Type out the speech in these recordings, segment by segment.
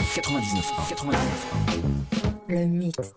99.1. Le mix.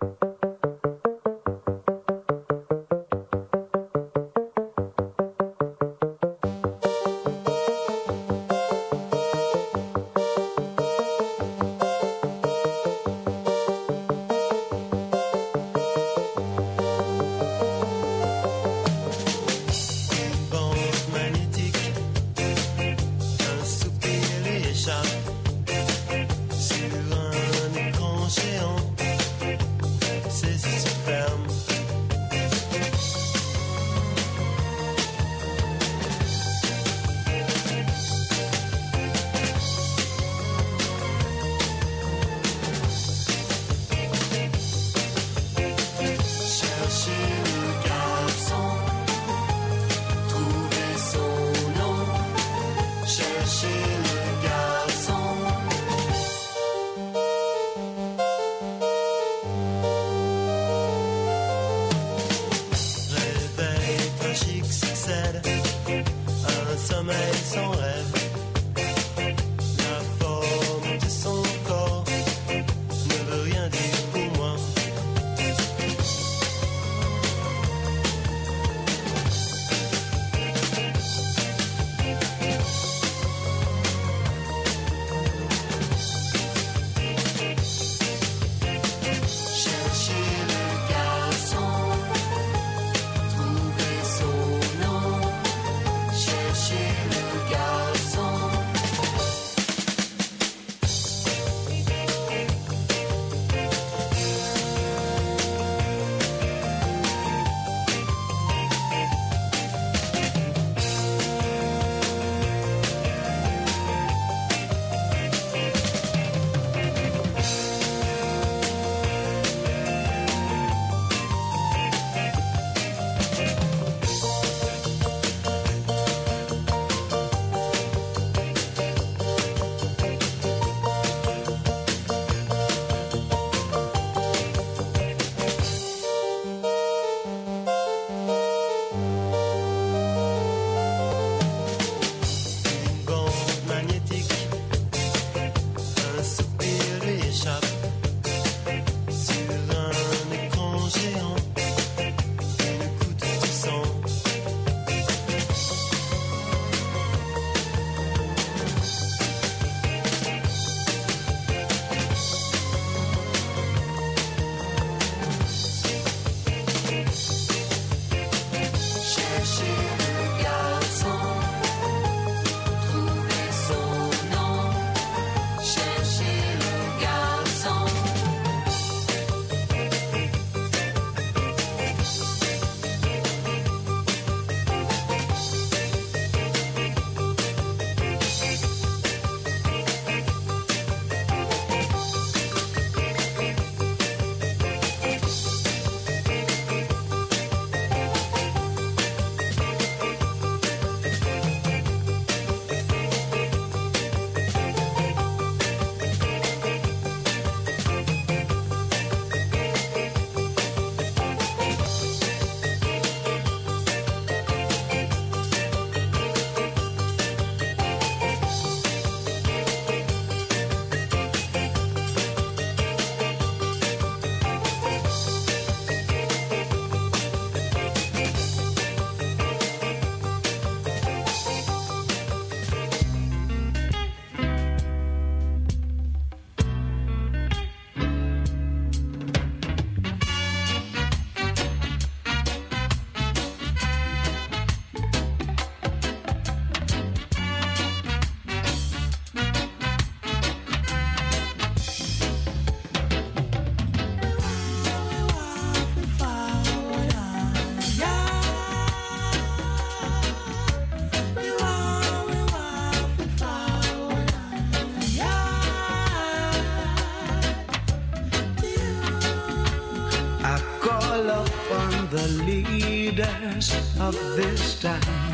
Of this time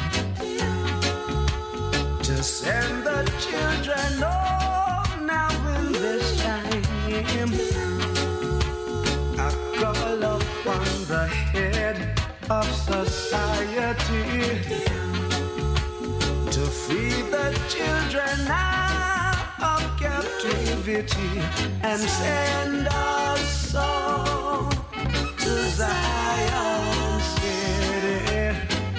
to send the children home now in this time. I call upon the head of society to free the children out of captivity and send us all to Zion City.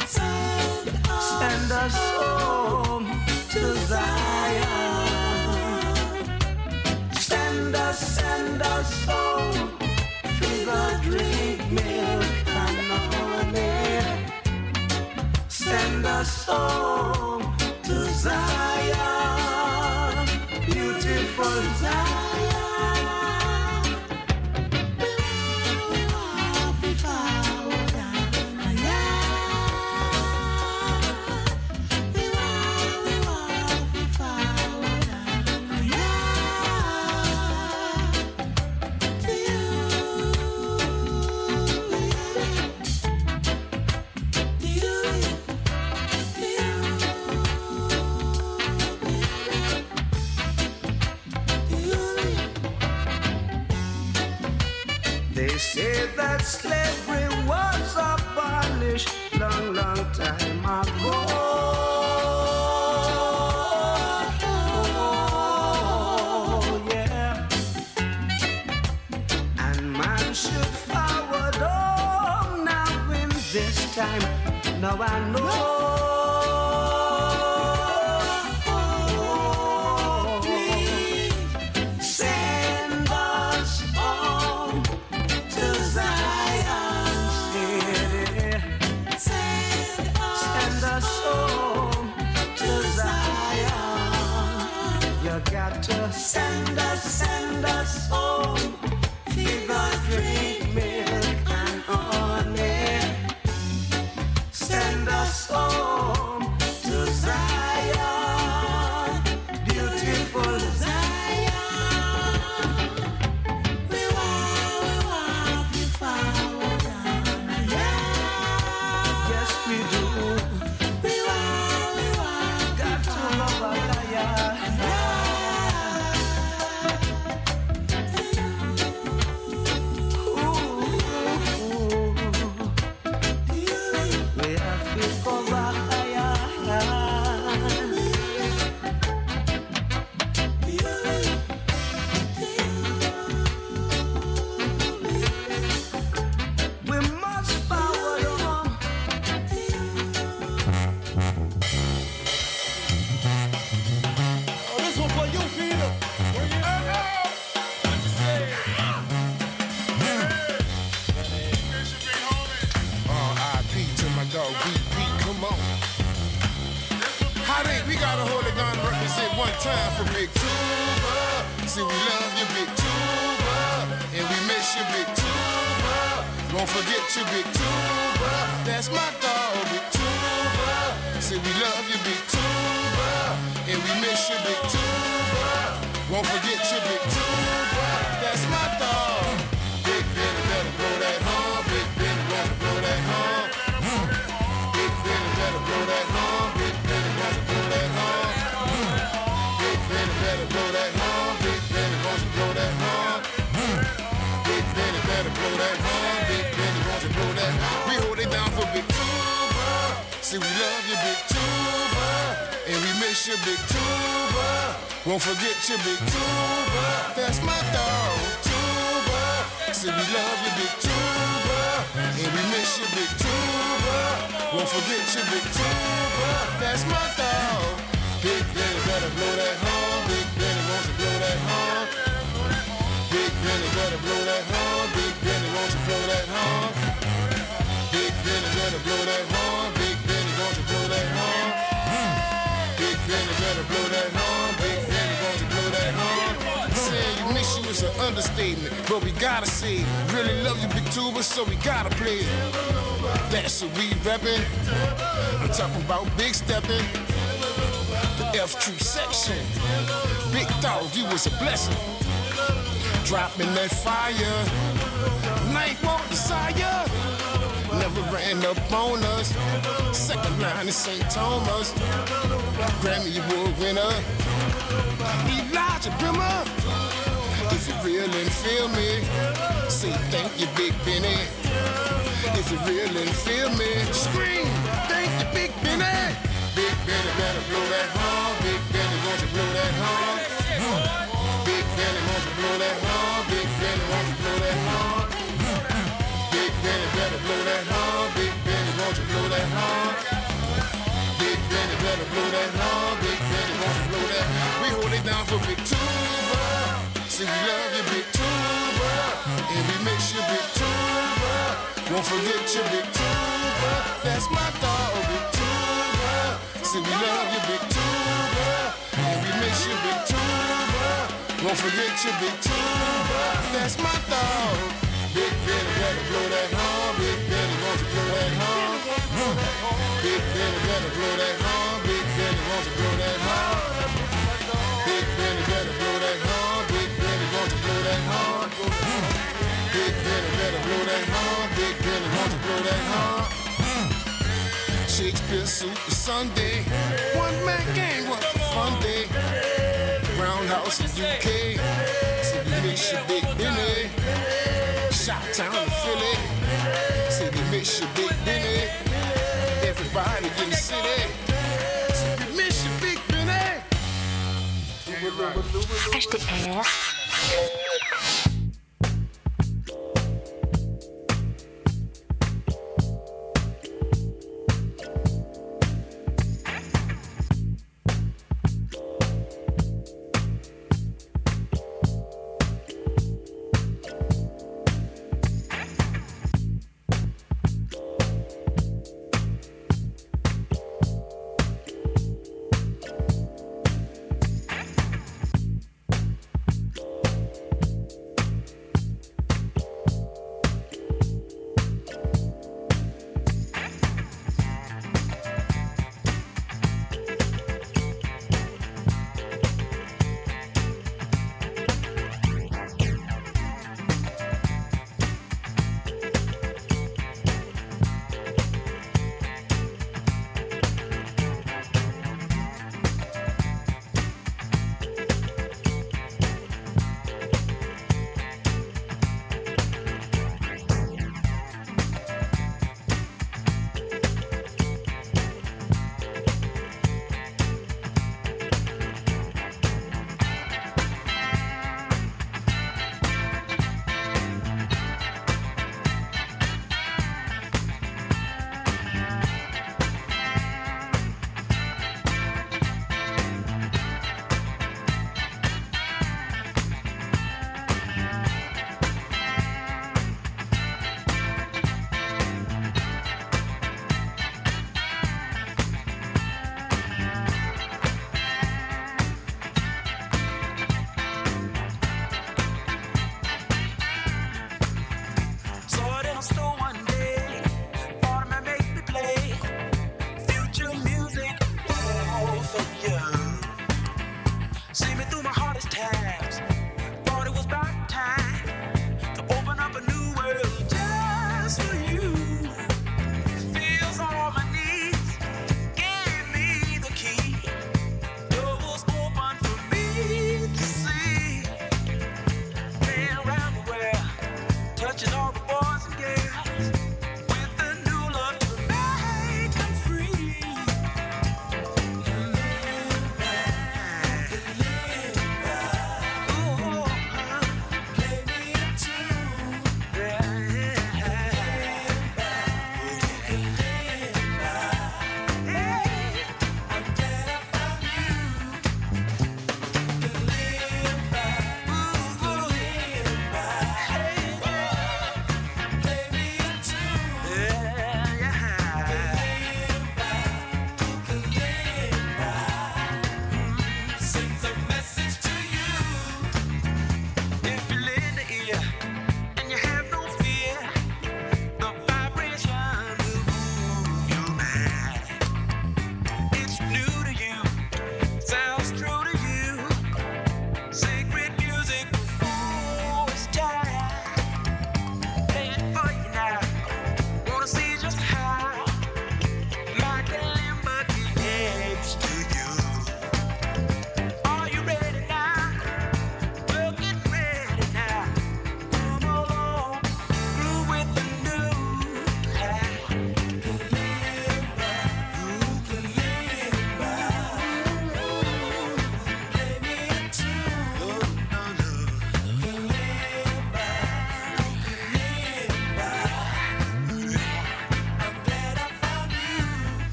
Send us home to Zion. Send us home. Fever, drink milk and honey. Send us home to Zion, beautiful Zion. They say that slavery was abolished long, long time ago. Oh, yeah. And man should forward home now in this time. Now I know. Got to send us home. Fever, drink milk and honey. Send us home to Zion, beautiful Zion. We want to follow down, yeah. Yes, we do. We want, got to love our life. Time for Big Tuba. See, we love you, Big Tuba, and we miss you, Big Tuba. Won't forget you, Big Tuba. That's my dog, Big Tuba. See, we love you, Big Tuba, and we miss you, Big Tuba. Won't forget you, Big Tuba. That's my dog. Big Benny better blow that horn. Big Benny better blow that horn. Big Benny better blow that horn. Big Benny better blow that horn. Better blow that horn, Big Benny, won't you blow that horn? Big Benny, better blow that horn, Big Benny, won't you blow that horn? We hold it down for Big Tuba. See, we love you, Big Tuba, and we miss you, Big Tuba. Won't forget you, Big Tuba. That's my dog, Tuba. See, we love you, Big Tuba, and we miss you, Big Tuba. Won't forget you, Big Tuba. That's my dog. Big Benny, better blow that horn. Big Benny, won't you blow that horn? Big Benny, better blow that horn. Big Benny, won't you blow that horn? Big Benny, better blow that horn. Big Benny, won't you blow that horn? Big Benny, better blow that horn. Big Benny, won't you blow that horn? Saying you miss you is an understatement, but we gotta say it. Really love you, Big Tuba, so we gotta play it. That's what we reppin'. I'm talking about big steppin'. F Troop section. Big dog, you was a blessing. Dropping that fire. Night walk desire. Never ran up on us. Second line in St. Thomas. Grammy Award winner. Elijah Brimmer. If you real and feel me, say thank you, Big Benny. If you real and feel me, scream, thank you, Big Benny. Big Benny better blow that horn. Big Benny, won't you blow that horn? Won't forget your Big Tuba. That's my dog, Big Tuba. See, we love you, Big Tuba. And we miss you, Big Tuba. Won't forget your Big Tuba. That's my dog. Big Benny, better blow that horn. Big Benny, won't you blow that horn? Big Benny, better blow that horn. Big Benny, won't you blow that horn? Big Benny, better blow that horn. Big Benny, won't you blow that horn? Big Benny, better blow that horn. Big Benny, won't you blow that horn? Shakespeare Super Sunday. One man game was a fun day. Roundhouse in UK. See, we miss you, Big Benny. Shot-town in Philly. See, we miss you, Big Benny. Everybody in the city. See, we miss you, Big Benny. HDR.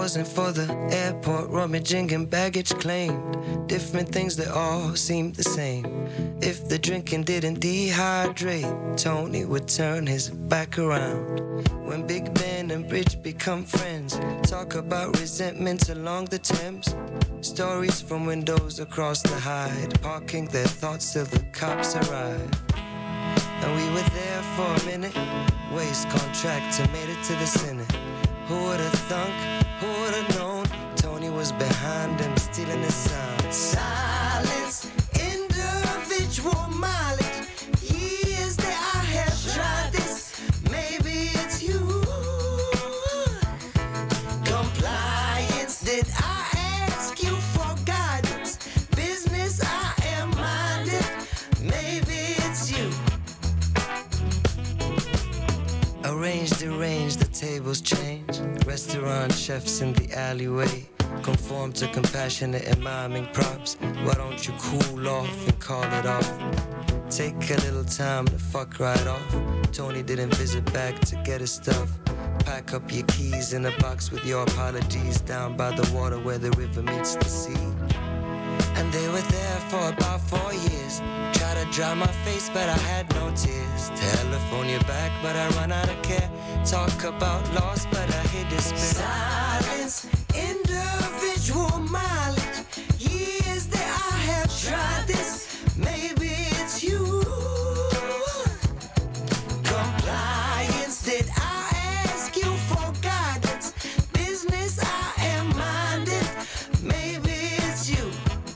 wasn't for the airport rummaging and baggage claimed. Different things that all seemed the same. If the drinking didn't dehydrate, Tony would turn his back around. When Big Ben and Bridge become friends, talk about resentments along the Thames. Stories from windows across the Hyde, parking their thoughts till the cops arrive. And we were there for a minute, waste contractor made it to the Senate. Who would've thunk, who would've known, Tony was behind him stealing his sound. Silence, individual mileage. Years that I have tried this, maybe it's you. Compliance, did I ask you for guidance? Business, I am minded, maybe it's you. Arrange, deranged, the tables change. Restaurant chefs in the alleyway conform to compassionate and miming props. Why don't you cool off and call it off? Take a little time to fuck right off. Tony didn't visit back to get his stuff. Pack up your keys in a box with your apologies down by the water where the river meets the sea. And they were there for about 4 years. Tried to dry my face, but I had no tears. Telephone you back, but I run out of care. Talk about loss, but I hate despair. Silence, individual mileage. Years that I have tried this, maybe it's you. Compliance, did I ask you for guidance? Business, I am minded, maybe it's you.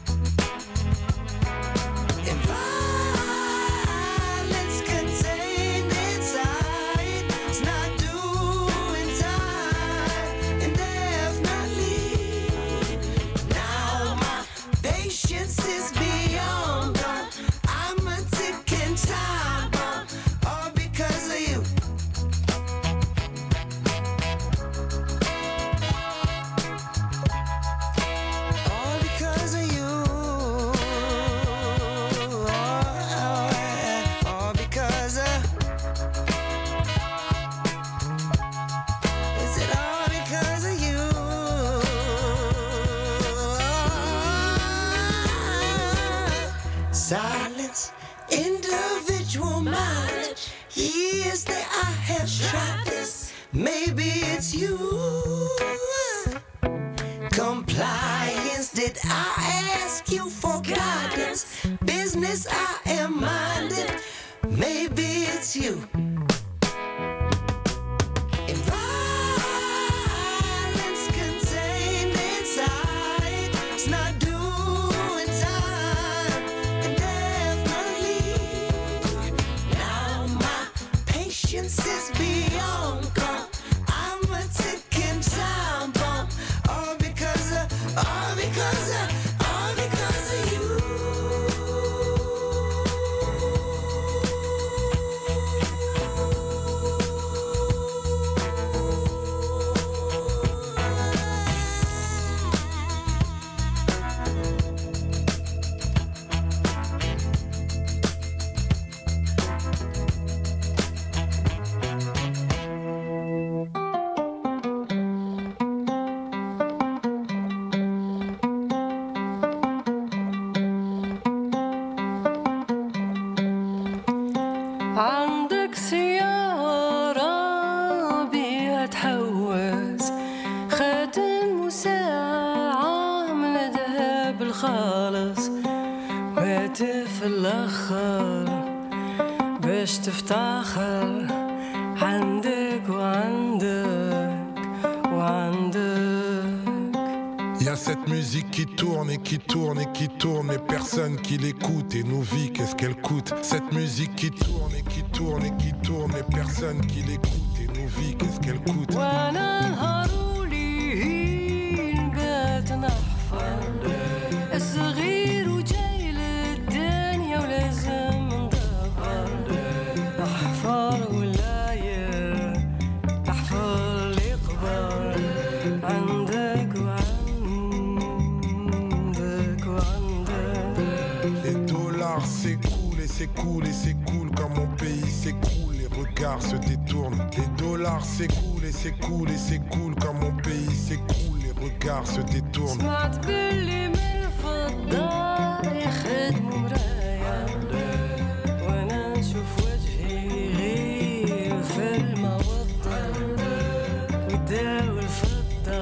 And violence contained inside, it's not doing time indefinitely. Now my patience is beyond gone. I'm a ticking time bomb, all because of you. All because of you. All because of. Is it all because of you? Silence, individual mileage. Years that I have tried this, maybe it's you. Compliance, did I ask you for guidance? Business, I am minded, maybe it's you. And violence contained inside, it's not doing time indefinitely. Now my patience is beyond gone. I'm a ticking time bomb, all because of you. عندك سيارة بيها تحوز خاتم وساعة من ذهب الخالص وهاتف الأخر باش تفتخر عندك وعندك وعندك. Il y a cette musique qui tourne et qui tourne et qui tourne, mais personne qui l'écoute. Et nos vies, qu'est-ce qu'elle coûte? Cette musique qui tourne et qui tourne et qui tourne, mais personne qui l'écoute. Et nos vies, qu'est-ce qu'elle coûte? وانا نهارولي نبات نحفر الصغير وجاي للدنيا ولازم ندبر نحفر ولاية نحفر اللي قبر عندك وعندك وعندك. Les dollars s'écoulent et s'écoulent et s'écoulent quand mon pays s'écroule. Les regards se détournent. Les dollars s'écoulent et s'écoulent et s'écoulent quand mon pays s'écroule. regards se détournent. سمعت باللي من الفضة يخدموا مرايا وانا نشوف وجهي غير في الموضة وداو الفضة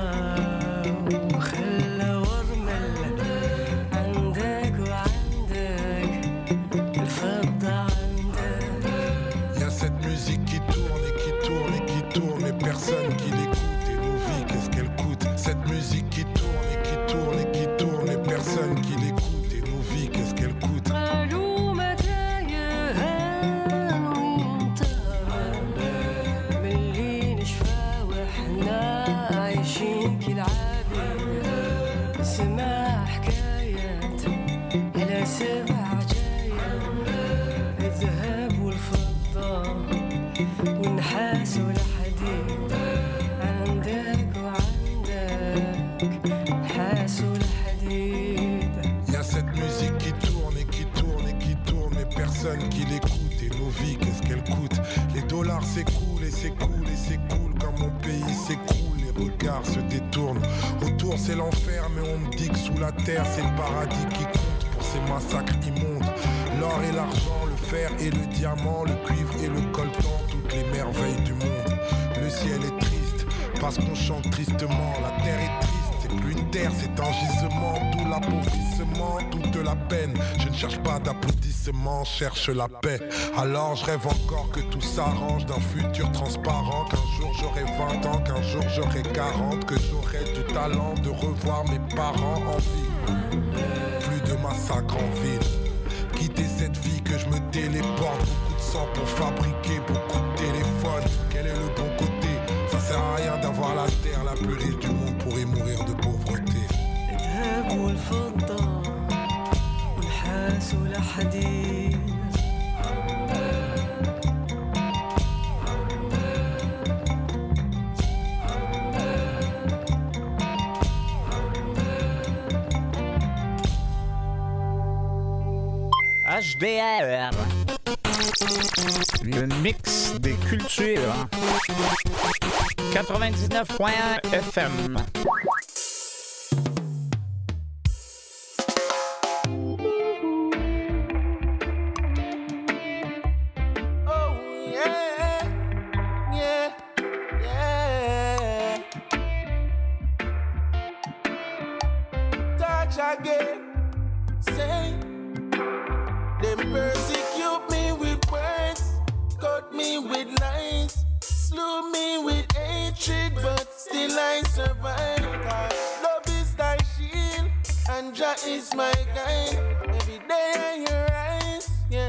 وخلى ورمل عندك وعندك الفضة عندك. Y'a cette musique qui tourne et qui tourne et qui tourne, mais personne qui l'écoute. Et nos vies, qu'est-ce qu'elle coûte? Cette musique qui tourne et qui tourne et qui tourne, mais personne qui l'écoute. Et nos vies, qu'est-ce qu'elle coûte? قالوا متى يهان وينتهى ملي نشفى وحنا عايشين كالعبيد. سمع حكايات على 7 جايات الذهب والفضة والنحاس والحديد عندك وعندك نحاس والحديد. Y'a cette musique qui tourne et qui tourne et qui tourne, mais personne qui l'écoute. Et nos vies, qu'est-ce qu'elles coûtent? Les dollars s'écoulent et s'écoulent et s'écoulent quand mon pays s'écroule. Les regards se détournent. Autour c'est l'enfer, mais on me dit que sous la terre c'est le paradis qui compte pour ces massacres immondes. L'or et l'argent, le fer et le diamant, le cuivre et le coltan, toutes les merveilles du monde. Le ciel est triste parce qu'on chante tristement. La terre est triste, c'est plus une terre, c'est un gisement. Tout l'appauvrissement, toute la peine. Je ne cherche pas d'applaudissements, cherche la paix. Alors je rêve encore que tout s'arrange, d'un futur transparent. Qu'un jour j'aurai 20 ans, qu'un jour j'aurai 40, que j'aurai du talent de revoir mes parents en vie. Plus de massacres en ville. Quitter cette vie que je me téléporte. Beaucoup de sang pour fabriquer beaucoup de téléphones. Quel est le bon côté? Ça sert à rien d'avoir la terre la plus riche du monde pour y mourir de pauvreté. الذهب والفضة والنحاس والحديد. HDR. Le mix des cultures. 99.1 FM. Again, say them persecute me with words, cut me with lies, slew me with hatred, but still I survive. Love is thy shield, and Jah is my guide. Every day I hear eyes, yeah.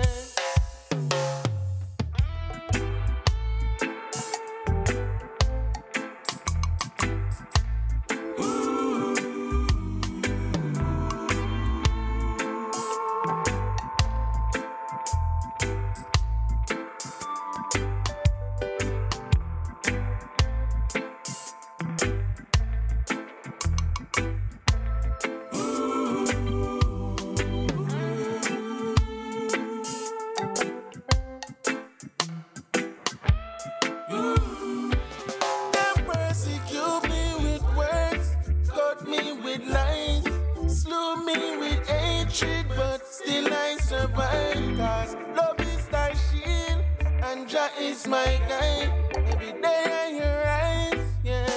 Is my guide. Every day I hear eyes, yeah.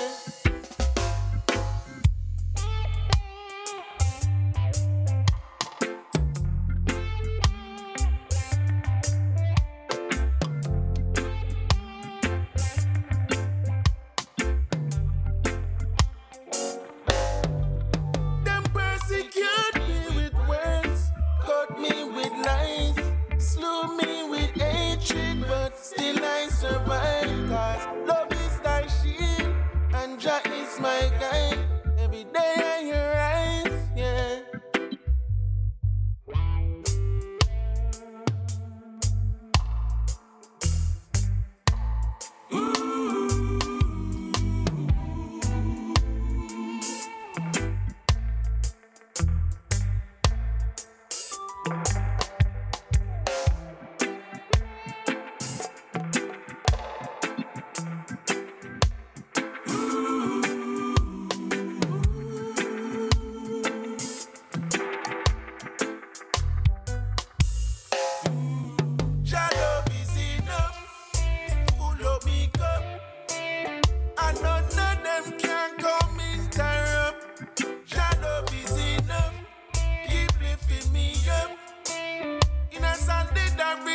Them persecute me with words, cut me with lies, slew me with hatred, but still I survive.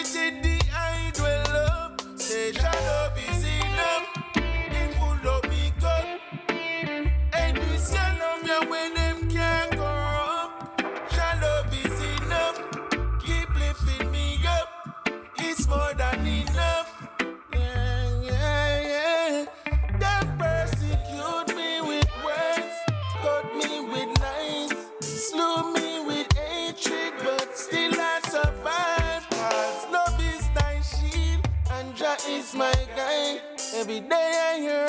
Limited the I dwell up. Say your love is enough. It full up me cup. And this kind of me when them can't corrupt. Your love is enough. Keep lifting me up. It's more than enough. Yeah, yeah, yeah. Them persecute me with words, cut me with lies, slew me with hatred, but still I survive. Cause love is thy shield, and Jah is my guide. Every day I hear